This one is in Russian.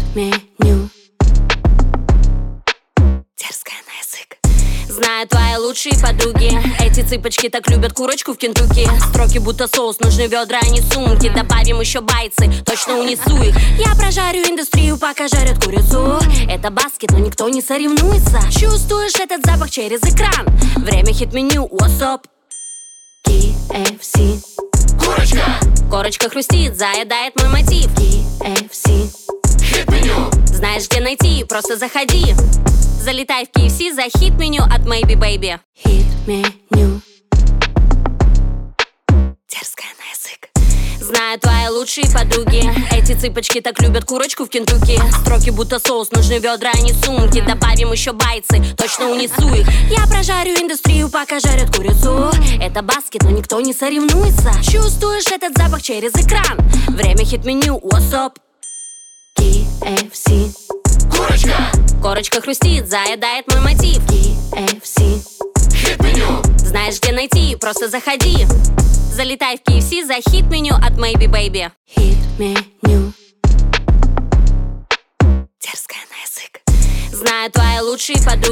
Хит-меню. Дерзкая на язык. Знаю твои лучшие подруги. Эти цыпочки так любят курочку в Кентукки. Строки будто соус, нужны ведра, а не сумки. Добавим еще байцы, точно унесу их. Я прожарю индустрию, пока жарят курицу. Это баскет, но никто не соревнуется. Чувствуешь этот запах через экран? Время хит-меню, what's up? KFC. Курочка! Корочка хрустит, заедает мой мотив. KFC. Хит-меню! Знаешь, где найти, просто заходи. Залетай в KFC за хит-меню от Maybe Baby. Хит-меню. Дерзкая на язык. Знаю твои лучшие подруги. Эти цыпочки так любят курочку в Кентукки. Строки будто соус, нужны ведра, а не сумки. Добавим еще байцы, точно унесу их. Я прожарю индустрию, пока жарят курицу. Это баскет, но никто не соревнуется. Чувствуешь этот запах через экран? Время хит-меню, what's up? KFC. Курочка! Корочка хрустит, заедает мой мотив. KFC. Хит-меню! Знаешь, где найти, просто заходи. Залетай в KFC за хит-меню от Maybe Baby. Хит-меню. Дерзкая на язык. Знаю твои лучшие подруги.